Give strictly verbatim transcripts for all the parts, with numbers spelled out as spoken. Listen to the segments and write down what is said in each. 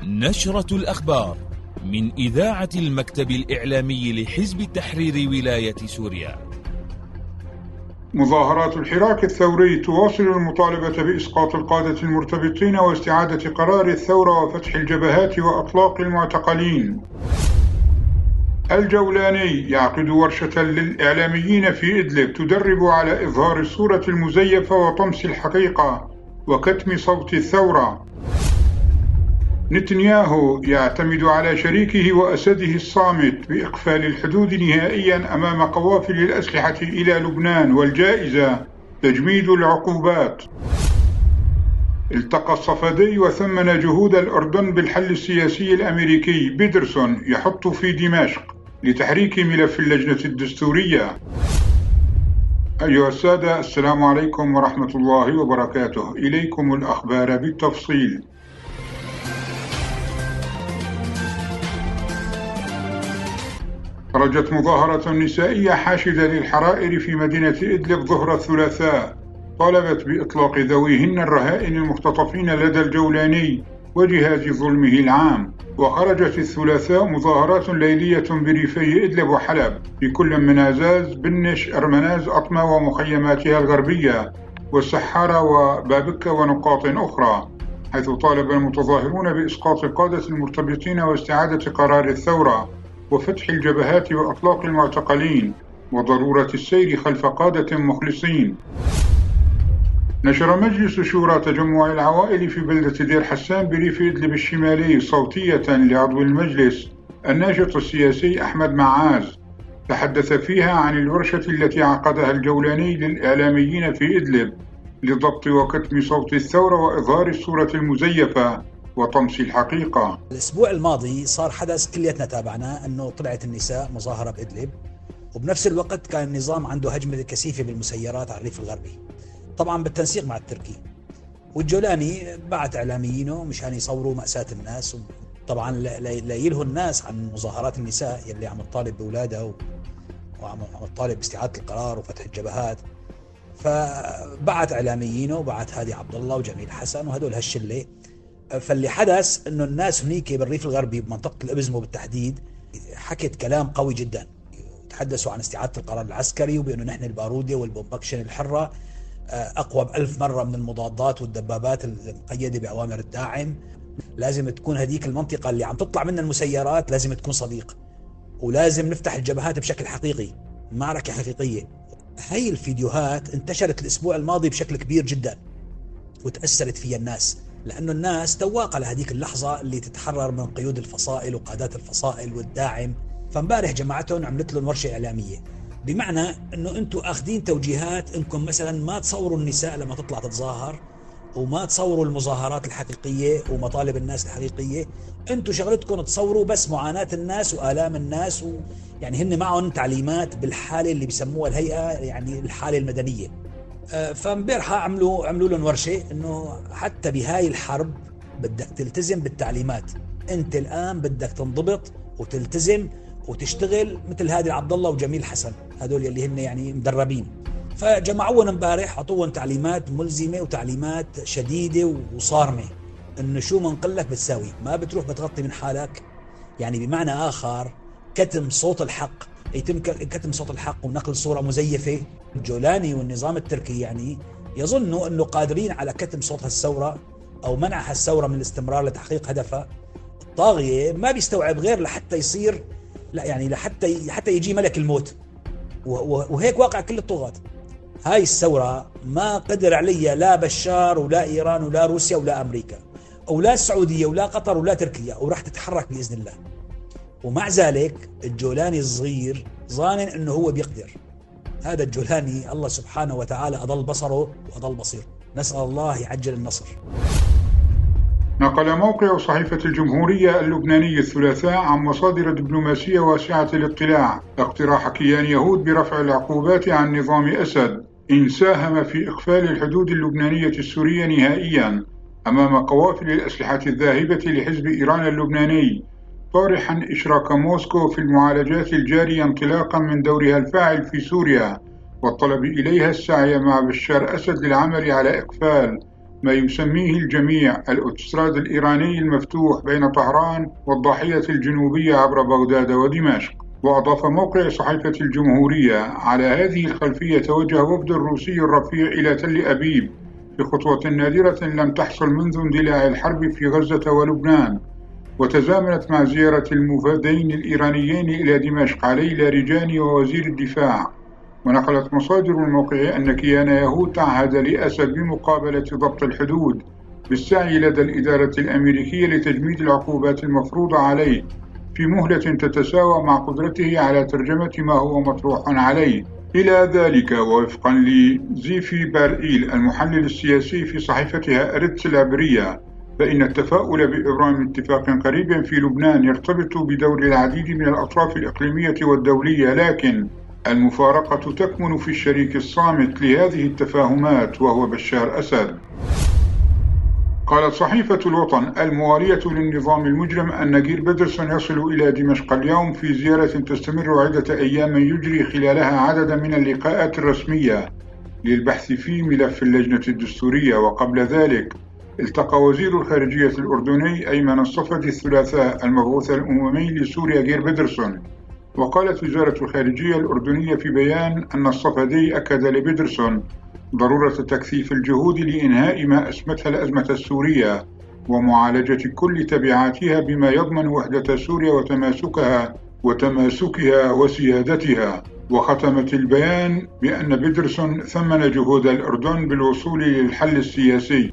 نشرة الأخبار من إذاعة المكتب الإعلامي لحزب التحرير ولاية سوريا. مظاهرات الحراك الثوري تواصل المطالبة بإسقاط القادة المرتبطين واستعادة قرار الثورة وفتح الجبهات وأطلاق المعتقلين. الجولاني يعقد ورشة للإعلاميين في إدلب تدرب على إظهار الصورة المزيفة وطمس الحقيقة وكتم صوت الثورة. نتنياهو يعتمد على شريكه وأسده الصامت بإقفال الحدود نهائيا أمام قوافل الأسلحة إلى لبنان، والجائزة تجميد العقوبات. التقى الصفدي وثمن جهود الأردن بالحل السياسي الأمريكي. بيدرسون يحط في دمشق لتحريك ملف اللجنة الدستورية. أيها السادة، السلام عليكم ورحمة الله وبركاته. إليكم الأخبار بالتفصيل. خرجت مظاهرة نسائية حاشدة للحرائر في مدينة إدلب ظهر الثلاثاء، طالبت بإطلاق ذويهن الرهائن المختطفين لدى الجولاني وجهاز ظلمه العام. وخرجت الثلاثاء مظاهرات ليلية بريفي إدلب وحلب في كل من عزاز، بنش، أرمناز، أطمة ومخيماتها الغربية، والسحارة وبابكة ونقاط أخرى، حيث طالب المتظاهرون بإسقاط القادة المرتبطين واستعادة قرار الثورة وفتح الجبهات وأطلاق المعتقلين وضرورة السير خلف قادة مخلصين. نشر مجلس شورى تجمع العوائل في بلدة دير حسان بريف إدلب الشمالي صوتية لعضو المجلس الناشط السياسي أحمد معاز، تحدث فيها عن الورشة التي عقدها الجولاني للإعلاميين في إدلب لضبط وكتم صوت الثورة وإظهار الصورة المزيفة وطمس الحقيقة. الأسبوع الماضي صار حدث كليتنا تابعناه، أنه طلعت النساء مظاهرة بإدلب، وبنفس الوقت كان النظام عنده هجمة كثيفة بالمسيرات على الريف الغربي، طبعا بالتنسيق مع التركي. والجولاني بعت إعلاميينه مشان يصوروا مأساة الناس، طبعا ليلهوا الناس عن مظاهرات النساء يلي عم تطالب بأولادها وعم تطالب باستعادة القرار وفتح الجبهات. فبعت إعلاميينه وبعت هادي عبد الله وجميل حسن وهدول هالشلة. فاللي حدث انه الناس هنيك بالريف الغربي بمنطقة الابزمو بالتحديد حكت كلام قوي جدا، تحدثوا عن استعادة القرار العسكري وبانه نحن البارودة والبومبكشن الحرة اقوى بألف مرة من المضادات والدبابات المقيدة بأوامر الداعم. لازم تكون هديك المنطقة اللي عم تطلع منها المسيرات لازم تكون صديق، ولازم نفتح الجبهات بشكل حقيقي، معركة حقيقية. هاي الفيديوهات انتشرت الاسبوع الماضي بشكل كبير جدا وتأثرت فيها الناس، لأنه الناس تواقع لهذيك اللحظة اللي تتحرر من قيود الفصائل وقادات الفصائل والداعم. فامبارح جماعتهم عملت لهم ورشة إعلامية، بمعنى أنه أنتم أخذين توجيهات أنكم مثلا ما تصوروا النساء لما تطلع تتظاهر، وما تصوروا المظاهرات الحقيقية ومطالب الناس الحقيقية. أنتم شغلتكم تصوروا بس معاناة الناس وآلام الناس، ويعني هن معهم تعليمات بالحالة اللي بيسموها الهيئة، يعني الحالة المدنية. فامبارحة عملوا عملوا لهم ورشة انه حتى بهاي الحرب بدك تلتزم بالتعليمات، انت الان بدك تنضبط وتلتزم وتشتغل مثل هادي عبد الله وجميل حسن، هدول اللي هن يعني مدربين. فجمعوهم امبارح، اعطوهم تعليمات ملزمة وتعليمات شديدة وصارمة، انه شو ما نقلك بتساوي، ما بتروح بتغطي من حالك. يعني بمعنى اخر كتم صوت الحق، يتم كتم صوت الحق ونقل صورة مزيفة. الجولاني والنظام التركي يعني يظنوا أنه قادرين على كتم صوت هالثورة أو منع هالثورة من الاستمرار لتحقيق هدفها. الطاغية ما بيستوعب غير لحتى يصير، لا يعني لحتى حتى يجي ملك الموت، وهيك واقع كل الطغاة. هاي الثورة ما قدر عليها لا بشار ولا إيران ولا روسيا ولا أمريكا ولا السعودية ولا قطر ولا تركيا، وراح تتحرك بإذن الله. ومع ذلك الجولاني الصغير ظانن أنه هو بيقدر. هذا الجولاني الله سبحانه وتعالى أضل بصره وأضل بصيره، نسأل الله يعجل النصر. نقل موقع صحيفة الجمهورية اللبناني الثلاثاء عن مصادر دبلوماسية واسعة الاطلاع اقتراح كيان يهود برفع العقوبات عن نظام أسد إن ساهم في إقفال الحدود اللبنانية السورية نهائيا أمام قوافل الأسلحة الذاهبة لحزب إيران اللبناني، طارحا إشراك موسكو في المعالجات الجارية انطلاقا من دورها الفاعل في سوريا والطلب إليها السعي مع بشار أسد للعمل على إقفال ما يسميه الجميع الأوتوستراد الإيراني المفتوح بين طهران والضاحية الجنوبية عبر بغداد ودمشق. وأضاف موقع صحيفة الجمهورية: على هذه الخلفية توجه وفد الروسي الرفيع إلى تل أبيب في خطوة نادرة لم تحصل منذ اندلاع الحرب في غزة ولبنان، وتزامنت مع زيارة المفادين الإيرانيين إلى دمشق علي لاریجاني ووزير الدفاع. ونقلت مصادر الموقع أن كيان يهود تعهد لأسد بمقابلة ضبط الحدود بالسعي لدى الإدارة الأمريكية لتجميد العقوبات المفروضة عليه في مهلة تتساوى مع قدرته على ترجمة ما هو مطروح عليه. إلى ذلك، ووفقا لزيفي بارئيل المحلل السياسي في صحيفتها أريتس العبرية، فإن التفاؤل بإبرام اتفاق قريب في لبنان يرتبط بدور العديد من الأطراف الإقليمية والدولية، لكن المفارقة تكمن في الشريك الصامت لهذه التفاهمات وهو بشار أسد. قالت صحيفة الوطن الموالية للنظام المجرم أن جير بيدرسون يصل إلى دمشق اليوم في زيارة تستمر عدة أيام يجري خلالها عددا من اللقاءات الرسمية للبحث في ملف اللجنة الدستورية. وقبل ذلك التقى وزير الخارجية الأردني أيمن الصفدي الثلاثاء المبعوث الأممي لسوريا جير بيدرسون. وقالت وزارة الخارجية الأردنية في بيان أن الصفدي أكد لبيدرسون ضرورة تكثيف الجهود لإنهاء ما أسمتها الأزمة السورية ومعالجة كل تبعاتها بما يضمن وحدة سوريا وتماسكها وتماسكها وسيادتها. وختمت البيان بأن بيدرسون ثمن جهود الأردن بالوصول للحل السياسي.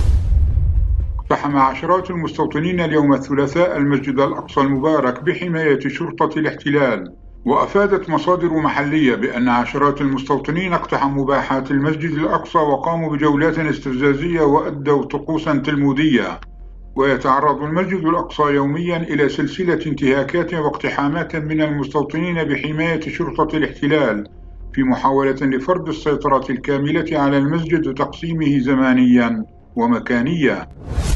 اقتحم عشرات المستوطنين اليوم الثلاثاء المسجد الأقصى المبارك بحماية شرطة الاحتلال. وأفادت مصادر محلية بأن عشرات المستوطنين اقتحموا باحات المسجد الأقصى وقاموا بجولات استفزازية وأدوا طقوسا تلمودية. ويتعرض المسجد الأقصى يوميا إلى سلسلة انتهاكات واقتحامات من المستوطنين بحماية شرطة الاحتلال في محاولة لفرض السيطرة الكاملة على المسجد وتقسيمه زمانيا ومكانيا.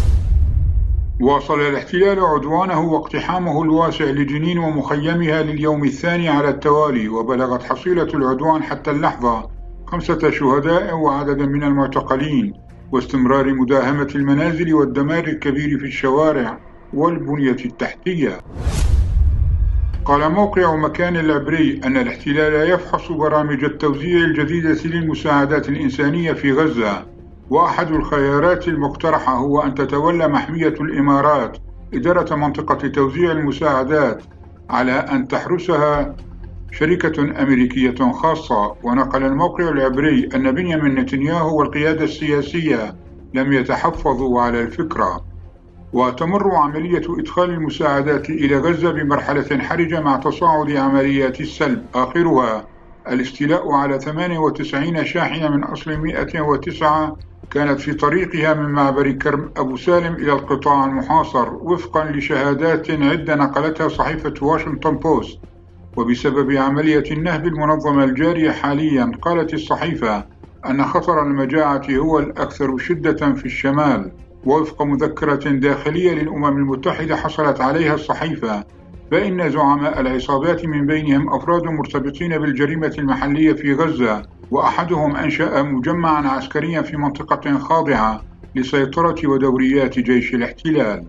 واصل الاحتلال عدوانه واقتحامه الواسع لجنين ومخيمها لليوم الثاني على التوالي، وبلغت حصيلة العدوان حتى اللحظة خمسة شهداء وعددا من المعتقلين، واستمرار مداهمة المنازل والدمار الكبير في الشوارع والبنية التحتية. قال موقع مكان العبري أن الاحتلال يفحص برامج التوزيع الجديدة للمساعدات الإنسانية في غزة، وأحد الخيارات المقترحة هو أن تتولى محمية الإمارات إدارة منطقة توزيع المساعدات على أن تحرسها شركة أمريكية خاصة. ونقل الموقع العبري أن بنيامين نتنياهو والقيادة السياسية لم يتحفظوا على الفكرة. وتمر عملية إدخال المساعدات إلى غزة بمرحلة حرجة مع تصاعد عمليات السلب، آخرها الاستيلاء على ثمانية وتسعين شاحنة من أصل مئة وتسعة كانت في طريقها من معبر كرم أبو سالم إلى القطاع المحاصر، وفقا لشهادات عدة نقلتها صحيفة واشنطن بوست. وبسبب عملية النهب المنظمة الجارية حاليا، قالت الصحيفة أن خطر المجاعة هو الأكثر شدة في الشمال. ووفق مذكرة داخلية للأمم المتحدة حصلت عليها الصحيفة، فإن زعماء العصابات من بينهم أفراد مرتبطين بالجريمة المحلية في غزة، وأحدهم أنشأ مجمعا عسكريا في منطقة خاضعة لسيطرة ودوريات جيش الاحتلال.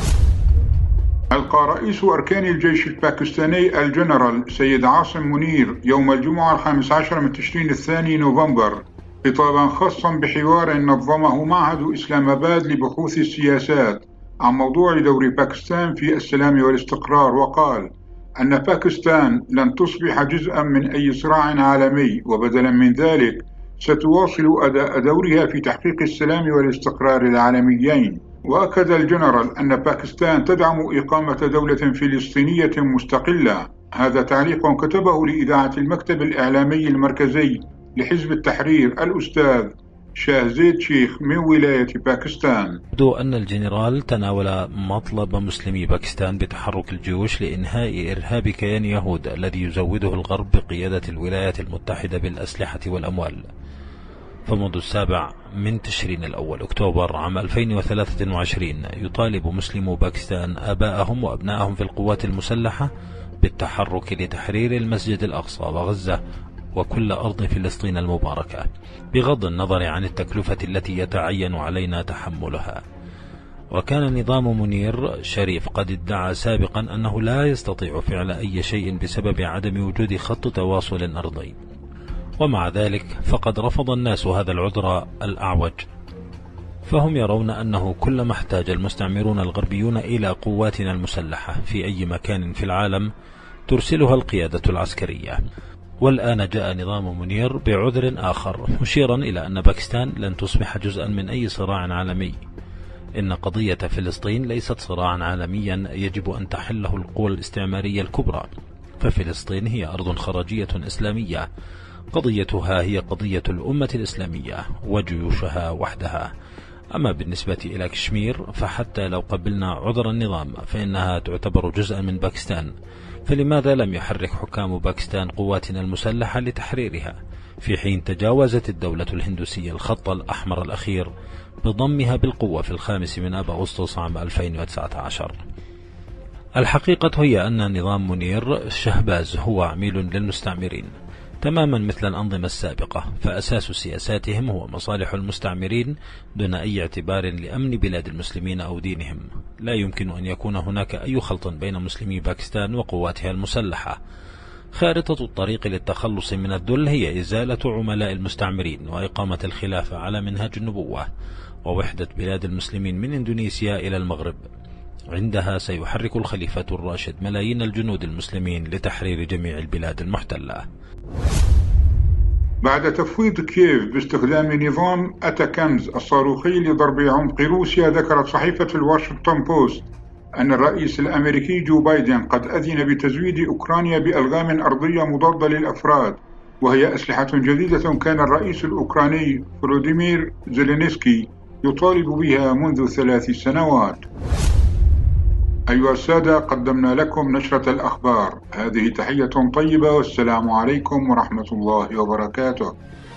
ألقى رئيس أركان الجيش الباكستاني الجنرال سيد عاصم منير يوم الجمعة الخامس عشر من تشرين الثاني نوفمبر خطابا خاصا بحوار نظمه معهد إسلام آباد لبحوث السياسات عن موضوع دور باكستان في السلام والاستقرار، وقال أن باكستان لن تصبح جزءا من أي صراع عالمي، وبدلا من ذلك ستواصل أداء دورها في تحقيق السلام والاستقرار العالميين. وأكد الجنرال أن باكستان تدعم إقامة دولة فلسطينية مستقلة. هذا تعليق كتبه لإذاعة المكتب الإعلامي المركزي لحزب التحرير الأستاذ شاهزيد شيخ من ولاية باكستان. يبدو أن الجنرال تناول مطلب مسلمي باكستان بتحرك الجيوش لإنهاء إرهاب كيان يهود الذي يزوده الغرب بقيادة الولايات المتحدة بالأسلحة والأموال. فمنذ السابع من تشرين الأول أكتوبر عام ألفين وثلاثة وعشرين يطالب مسلمو باكستان آباءهم وأبنائهم في القوات المسلحة بالتحرك لتحرير المسجد الأقصى وغزة وكل أرض فلسطين المباركة، بغض النظر عن التكلفة التي يتعين علينا تحملها. وكان نظام منير شريف قد ادعى سابقا أنه لا يستطيع فعل أي شيء بسبب عدم وجود خط تواصل أرضي، ومع ذلك فقد رفض الناس هذا العذر الأعوج، فهم يرون أنه كلما احتاج المستعمرون الغربيون إلى قواتنا المسلحة في أي مكان في العالم ترسلها القيادة العسكرية. والآن جاء نظام منير بعذر آخر مشيرا إلى أن باكستان لن تصبح جزءا من أي صراع عالمي. إن قضية فلسطين ليست صراعا عالميا يجب أن تحله القوى الاستعمارية الكبرى، ففلسطين هي أرض خراجية إسلامية، قضيتها هي قضية الأمة الإسلامية وجيوشها وحدها. أما بالنسبة إلى كشمير فحتى لو قبلنا عذر النظام فإنها تعتبر جزءا من باكستان، فلماذا لم يحرك حكام باكستان قواتنا المسلحة لتحريرها، في حين تجاوزت الدولة الهندوسية الخط الأحمر الأخير بضمها بالقوة في الخامس من آب أغسطس عام ألفين وتسعة عشر؟ الحقيقة هي أن نظام منير شهباز هو عميل للمستعمرين تماما مثل الأنظمة السابقة، فأساس سياساتهم هو مصالح المستعمرين دون أي اعتبار لأمن بلاد المسلمين أو دينهم. لا يمكن أن يكون هناك أي خلط بين مسلمي باكستان وقواتها المسلحة. خارطة الطريق للتخلص من الذل هي إزالة عملاء المستعمرين وإقامة الخلافة على منهج النبوة ووحدة بلاد المسلمين من إندونيسيا إلى المغرب. عندها سيحرك الخليفة الراشد ملايين الجنود المسلمين لتحرير جميع البلاد المحتلة. بعد تفويض كييف باستخدام نظام أتاكامز الصاروخي لضرب عمق روسيا، ذكرت صحيفة الواشنطن بوست أن الرئيس الأمريكي جو بايدن قد أذن بتزويد أوكرانيا بألغام أرضية مضادة للأفراد، وهي أسلحة جديدة كان الرئيس الأوكراني فلوديمير زيلينسكي يطالب بها منذ ثلاث سنوات. أيها السادة، قدمنا لكم نشرة الأخبار. هذه تحية طيبة، والسلام عليكم ورحمة الله وبركاته.